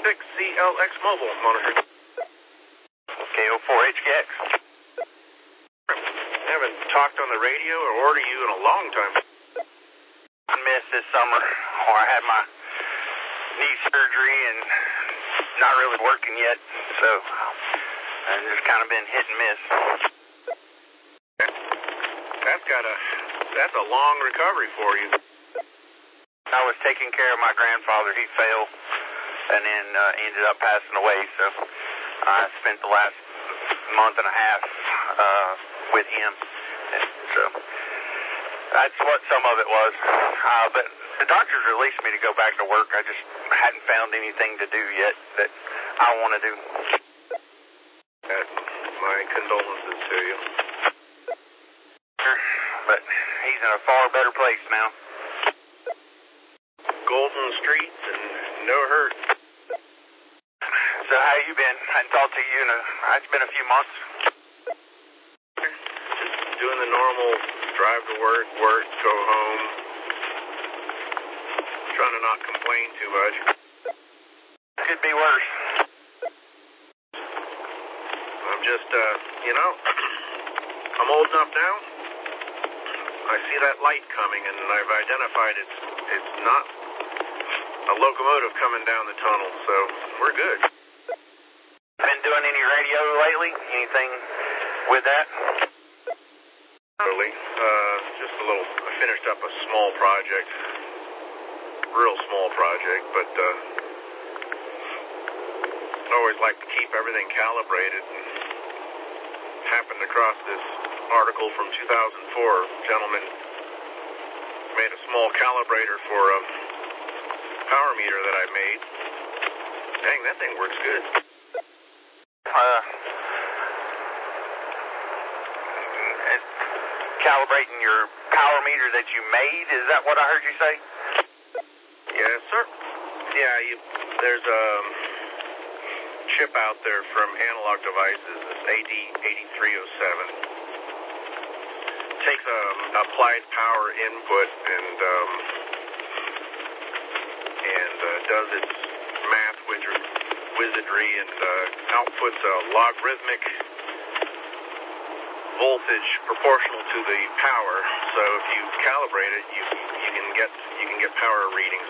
6CLX Mobile, monitor. KO4HKX. I haven't talked on the radio or ordered you in a long time. I missed this summer, or I had my knee surgery and not really working yet, so I've just kind of been hit and miss. That's a long recovery for you. I was taking care of my grandfather. He fell and then ended up passing away, so I spent the last month and a half with him. And so that's what some of it was. But the doctors released me to go back to work. I just hadn't found anything to do yet that I want to do. My condolences to you. But he's in a far better place now. Golden streets and no hurt. So how you been? I hadn't talked to you it's been a few months. Just doing the normal drive to work, go home. Trying to not complain too much. Could be worse. I'm just, I'm old enough now. I see that light coming, and I've identified it's not a locomotive coming down the tunnel, so we're good. Been doing any radio lately? Anything with that? Really, just a little. I finished up a small project, real small project, but I always like to keep everything calibrated. Happened across this article from 2004. A gentleman made a small calibrator for a power meter that I made. Dang, that thing works good. Calibrating your power meter that you made? Is that what I heard you say? Yes, sir. Yeah, there's a chip out there from Analog Devices, this AD8307. Takes applied power input and does its math wizardry and outputs a logarithmic voltage proportional to the power. So if you calibrate it, you can get power readings.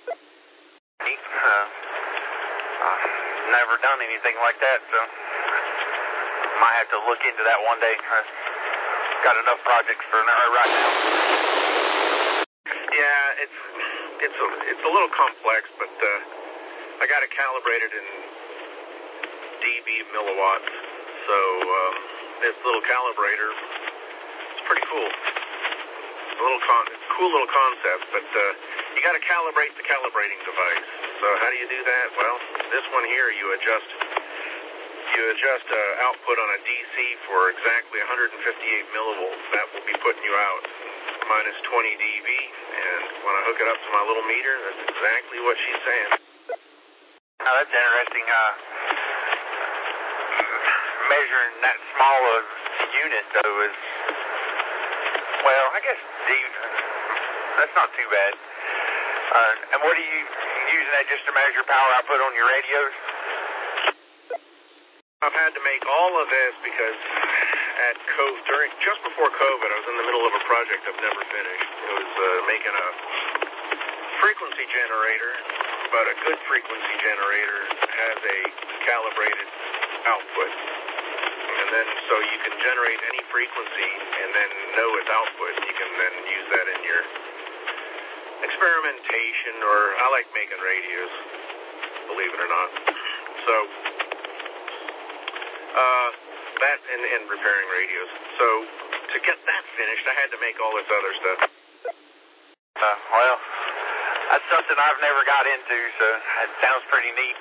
Never done anything like that, so might have to look into that one day. Got enough projects for right now. Yeah, it's a little complex, but I got it calibrated in dB milliwatts. So this little calibrator, it's pretty cool. It's a cool little concept, but you got to calibrate the calibrating device. So how do you do that? Well, this one here, you adjust output on a DC for exactly 158 millivolts. That will be putting you out minus 20 dB. And when I hook it up to my little meter, that's exactly what she's saying. Oh, that's interesting. Measuring that small of unit, though, is, well, I guess that's not too bad. And what are you using that just to measure power output on your radios? I've had to make all of this because just before COVID, I was in the middle of a project I've never finished. It was making a frequency generator, but a good frequency generator has a calibrated output. And then so you can generate any frequency and then know its output. You can then use that in your experimentation, or I like making radios, believe it or not. So that and repairing radios. So to get that finished, I had to make all this other stuff. Well, that's something I've never got into, so that sounds pretty neat.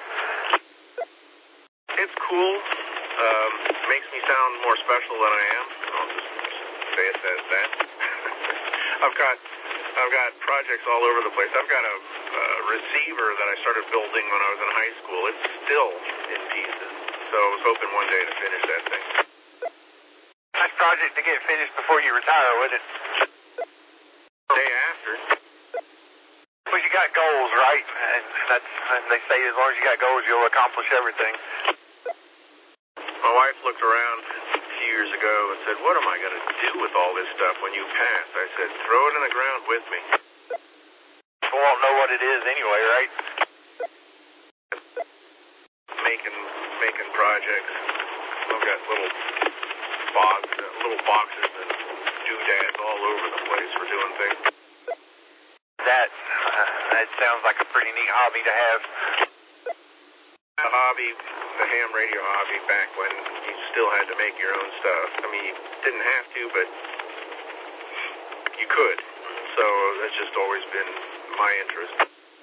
It's cool. Makes me sound more special than I am. I'll just say it as that. I've got projects all over the place. I've got a receiver that I started building when I was in high school. It's still in pieces. So I was hoping one day to finish that thing. Nice project to get finished before you retire, would it? The day after. Well, you got goals, right? And they say as long as you got goals, you'll accomplish everything. My wife looked around a few years ago and said, "What am I going to do with all this stuff when you pass?" I said, "Throw it in the ground with me." We won't know what it is anyway, right? Making projects. I've got little boxes and doodads all over the place for doing things. That sounds like a pretty neat hobby to have. A hobby, the ham radio hobby, back when you still had to make your own stuff. I mean, you didn't have to, but you could. So that's just always been my interest.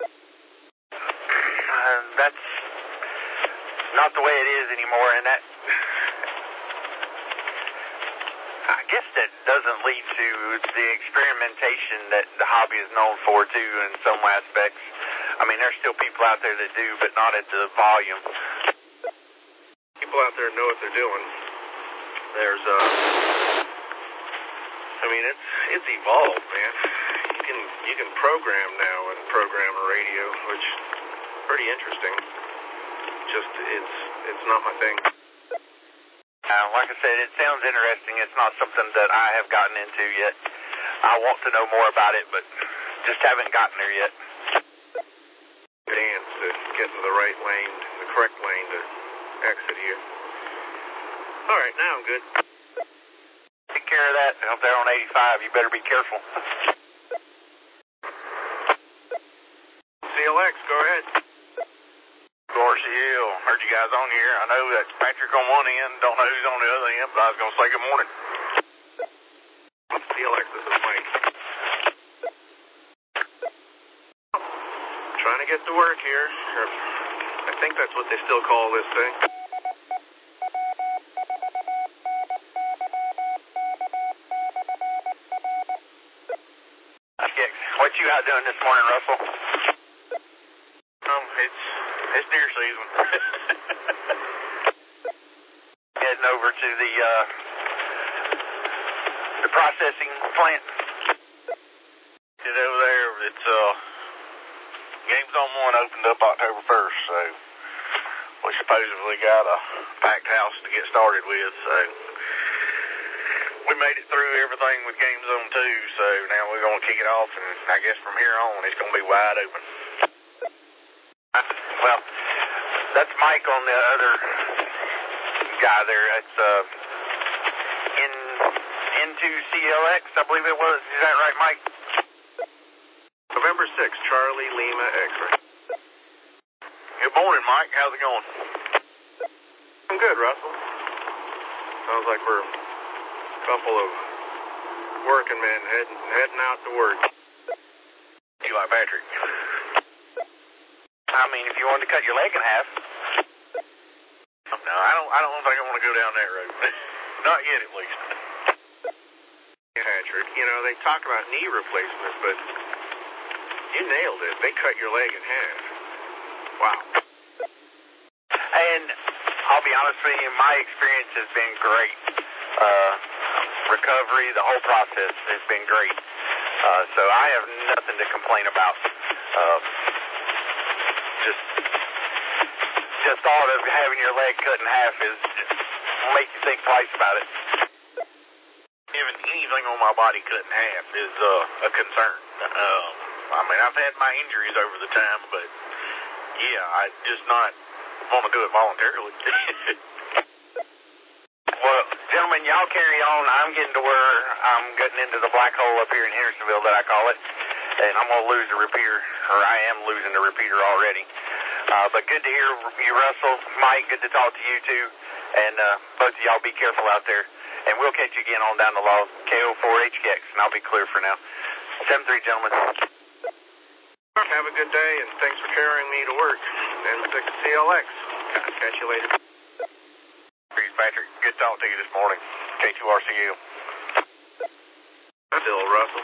That's not the way it is anymore, and that, I guess that doesn't lead to the experimentation that the hobby is known for, too, in some aspects. I mean, there's still people out there that do, but not at the volume. People out there know what they're doing. There's, I mean, it's evolved, man. You can program now and program a radio, which is pretty interesting. Just, it's not my thing. Like I said, it sounds interesting. It's not something that I have gotten into yet. I want to know more about it, but just haven't gotten there yet. Dance to get in the right lane, the correct lane to exit here. All right, now I'm good. Take care of that out there on 85. You better be careful. CLX, go ahead. RCL, heard you guys on here. I know that's Patrick on one end, don't know who's on the other end, but I was going to say good morning. CLX, this is Mike. Trying to get to work here. I think that's what they still call this thing. What you out doing this morning, Russell? It's deer season. Heading over to the processing plant. Get over there. It's Games on One opened up October 1st, so we supposedly got a packed house to get started with. So we made it through everything with Games on 2, so now we're going to kick it off, and I guess from here on it's going to be wide open. Well, that's Mike on the other guy there. It's into CLX, I believe it was. Is that right, Mike? November 6th, Charlie Lima X-ray. Good morning, Mike. How's it going? I'm good, Russell. Sounds like we're a couple of working men heading out to work. You like Patrick? I mean, if you wanted to cut your leg in half. No, I don't think I want to go down that road. Not yet, at least. Patrick, you know, they talk about knee replacement, but you nailed it. They cut your leg in half. Wow. And I'll be honest with you, my experience has been great. Recovery, the whole process has been great. So I have nothing to complain about. Just thought of having your leg cut in half is make you think twice about it. Even anything on my body cut in half is a concern. I mean, I've had my injuries over the time, but yeah, I just not want to do it voluntarily. Well, gentlemen, y'all carry on. I'm getting to where I'm getting into the black hole up here in Hendersonville that I call it, and I'm going to lose the repeater, or I am losing the repeater already. But good to hear you, Russell. Mike, good to talk to you, too. And both of y'all be careful out there. And we'll catch you again on down the log, KO4HKX, and I'll be clear for now. 7-3, gentlemen. Have a good day, and thanks for carrying me to work. N6CLX. Catch you later. Patrick, good talking to you this morning. K2RCL. Still, Russell.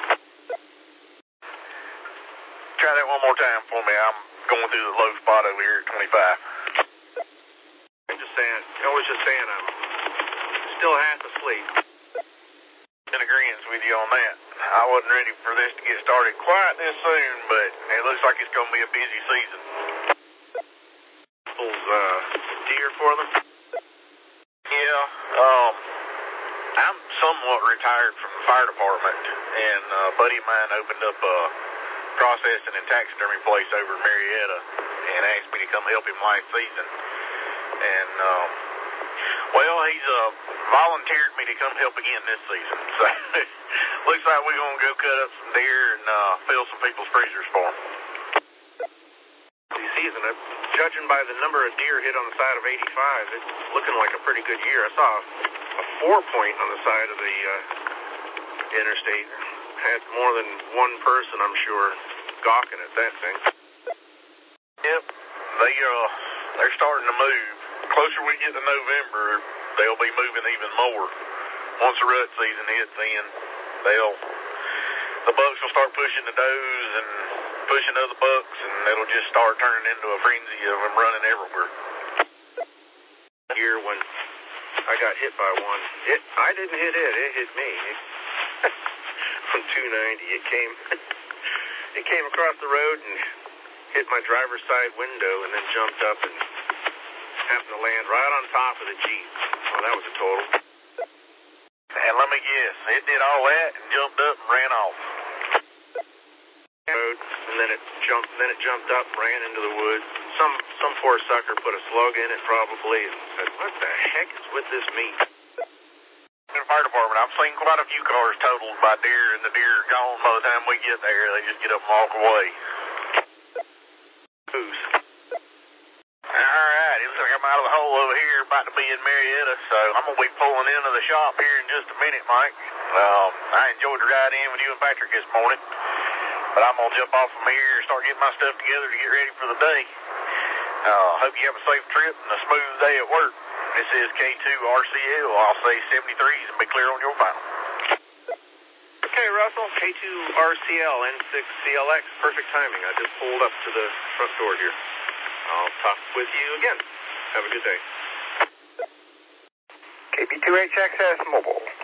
Try that one more time for me. I'm going through the low spot over here at 25. I was just saying I'm still half asleep. In agreement with you on that. I wasn't ready for this to get started quite this soon, but it looks like it's going to be a busy season. Deer for them? Yeah, I'm somewhat retired from the fire department, and a buddy of mine opened up a processing and taxidermy place over in Marietta and asked me to come help him last season. And, well, he's volunteered me to come help again this season. So, looks like we're going to go cut up some deer and fill some people's freezers for them. This season, judging by the number of deer hit on the side of 85, it's looking like a pretty good year. I saw a 4-point on the side of the interstate. Had more than one person, I'm sure, gawking at that thing. Yep, they're starting to move. Closer we get to November, they'll be moving even more. Once the rut season hits in, the bucks will start pushing the does and pushing other bucks, and it'll just start turning into a frenzy of them running everywhere. Here when I got hit by one, I didn't hit it hit me. On 290, it came across the road and hit my driver's side window and then jumped up and happened to land right on top of the Jeep. Oh, that was a total. And let me guess, it did all that and jumped up and ran off. And then it jumped up and ran into the woods. Some poor sucker put a slug in it probably and said, "What the heck is with this meat?" In the fire department, I've seen quite a few cars totaled by deer, and the deer are gone by the time we get there. They just get up and walk away. Who's? All right, it looks like I'm out of the hole over here, about to be in Marietta, so I'm going to be pulling into the shop here in just a minute, Mike. I enjoyed the ride in with you and Patrick this morning, but I'm going to jump off from here and start getting my stuff together to get ready for the day. Hope you have a safe trip and a smooth day at work. This is K2RCL. I'll say 73s and be clear on your final. Okay, Russell, K2RCL, N6CLX, perfect timing. I just pulled up to the front door here. I'll talk with you again. Have a good day. KB2HXS Mobile.